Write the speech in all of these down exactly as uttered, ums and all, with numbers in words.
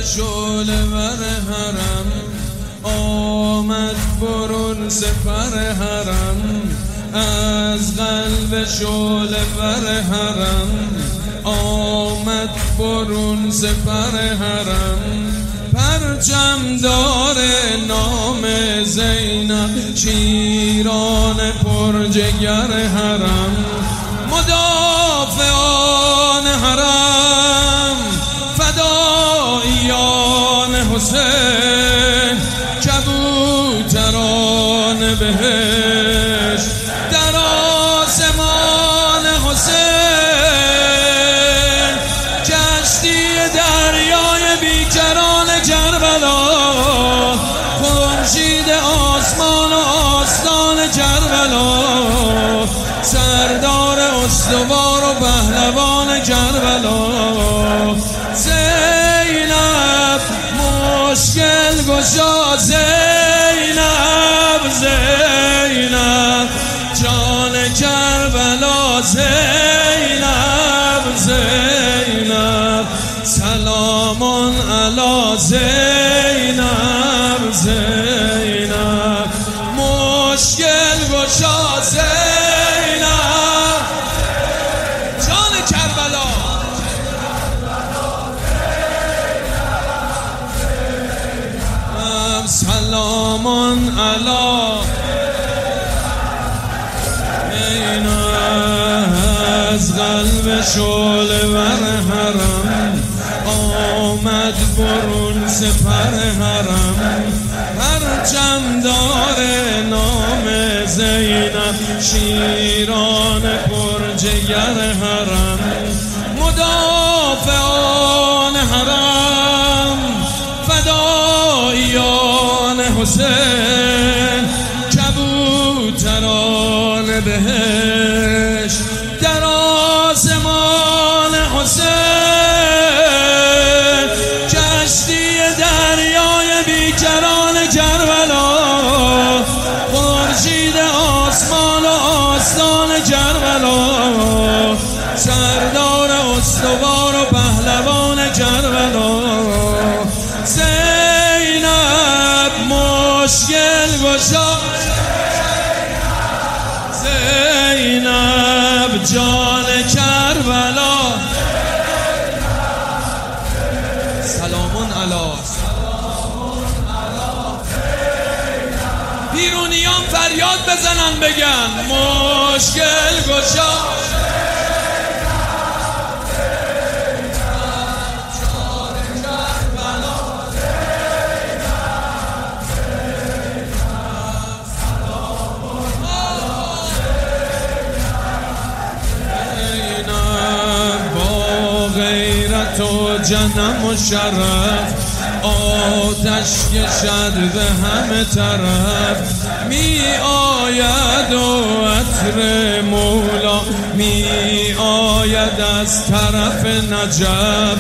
شعله ور حرم آمد برون سپر حرم، از قلب شعله ور حرم آمد برون سپر حرم. پرچم دار نام زینب شیران پرجگر حرم، مدافعان حرم فداییان حسین، کبوتران بهشت در آسمان حسین، کشتی دریای بیکران کربلا، خورشید آسمان و آستان کربلا، سردار استوار و پهلوان کربلا. زینب مشکل گشا، زینب زینب جان کربلا، زینب زینب سلام علی زینب زینب مشکل گشا، زینب جان کربلا. سلام علی از قلب شعله ور حرم آمد برون سپر حرم، پرچم دار نام زینب شیران پرجگر حرم، مدافعان حرم فداییان حسین، کبوتران بهشت در آسمان حسین، کشتی دریای بیکران کربلا، خورشید آسمان و آستان کربلا، سردار استوار و پهلوان کربلا. زینب مشکل گشا، زینب جان کربلا. سلامون علی بیرونیان فریاد بزنن بگن مشکل گشا. تو جنم و شرف آتش کشد به همه طرف، می آید و عطر مولا می آید از طرف نجف.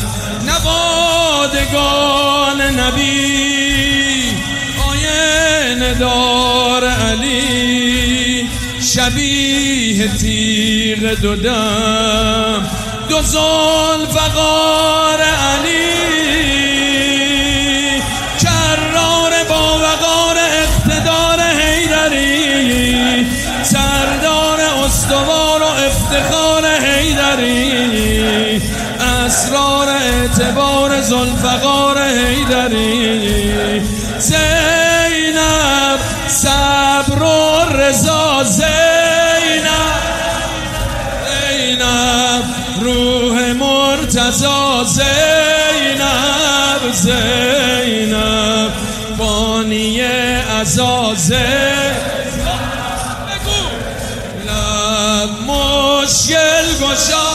نوادگان نبی آینه دار علی، شبیه تیغ دو دم دو ذوالفقار علی، کرار با وقار اقتدار حیدری، سردار استوار و افتخار حیدری، اسرار اعتبار ذوالفقار حیدری. زینب صبر و رضا، زینب زینب روح مرتضی، زینب زینب بانی عزازه. بگو لب مشکل گشا،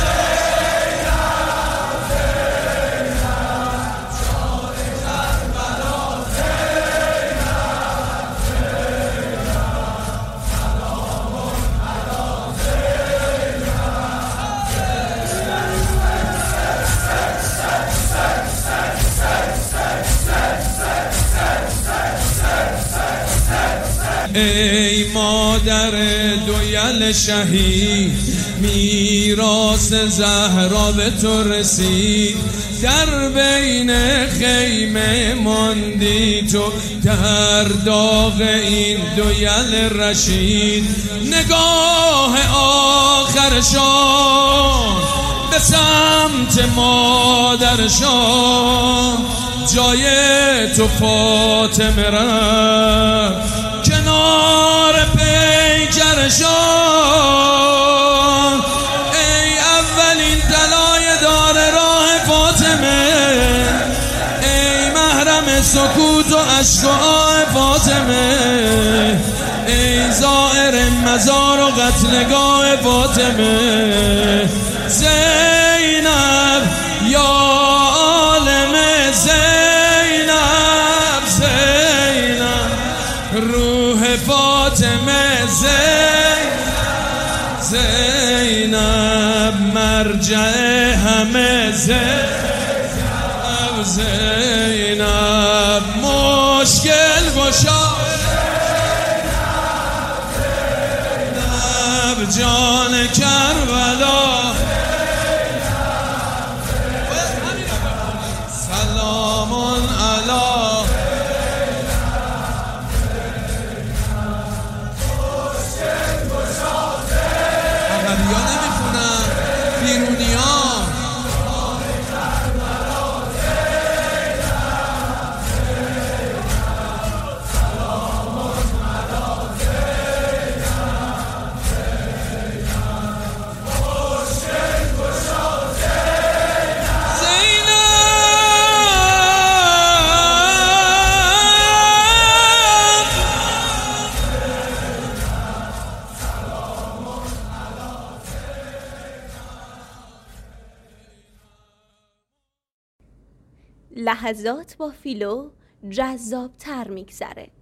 ای مادر دویل شهید، میراث زهرا به تو رسید. در بین خیمه ماندی تو، در داغ این دو یل رشید. نگاه آخرشان به سمت مادرشان، جای تو فاطمه رفت کنار پیکرشان. ای اولین طلای دار راه فاطمه، ای محرم سکوت و عشق و آه فاطمه، ای زائر مزار و قتلگاه فاطمه. زینب یا عالم زینب، زینب روح فاطمه، زینب زینب مرجع همه، زینب زینب مشکل گشا، زینب جان کربلا. سلام علی عقبیا نمیخونم، بیرونیا. لحظات با فیلو جذاب تر میگذره.